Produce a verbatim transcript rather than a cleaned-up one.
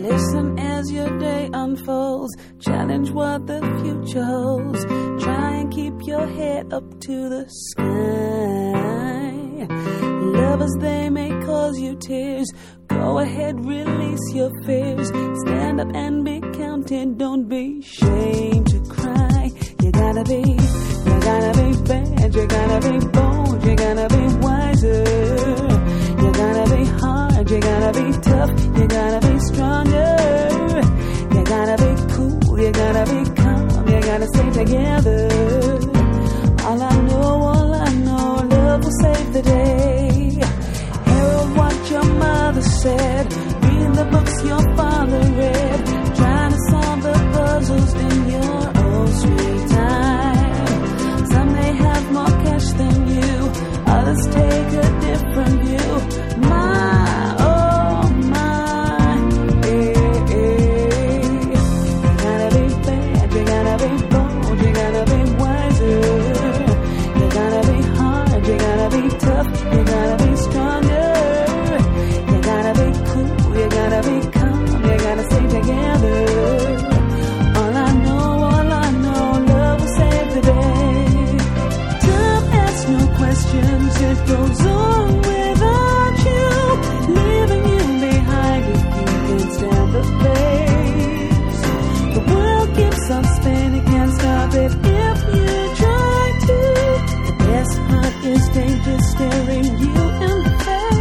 Listen as your day unfolds. Challenge what the future holds. Try and keep your head up to the sky. Lovers, they may cause you tears. Go ahead, release your fears. Stand up and be counted. Don't be ashamed to cry. You gotta be, you gotta be bad. You gotta be bold. You gotta be wiser. You gotta be hard. You gotta be tough. You gotta be stronger. You gotta be cool. You gotta be calm. You gotta stay together. All I know, all I know, love will save the day. Herald what your mother said. Read the books your father read. Trying to solve the puzzles in your own sweet time. Some may have more cash than you. Others take a different view. My, oh my, eh, eh. You gotta be bad. You gotta be bold. You gotta be wiser. You gotta be hard. You gotta be tough. You gotta be stronger. You gotta be cool. You gotta be calm. You gotta stay together. All I know, all I know, love will save the day. Time asks no questions. It goes on without you, leaving you behind if you can stand the pace. The world keeps on spinning, can't stop it if you try to. The best part is danger staring you in the face.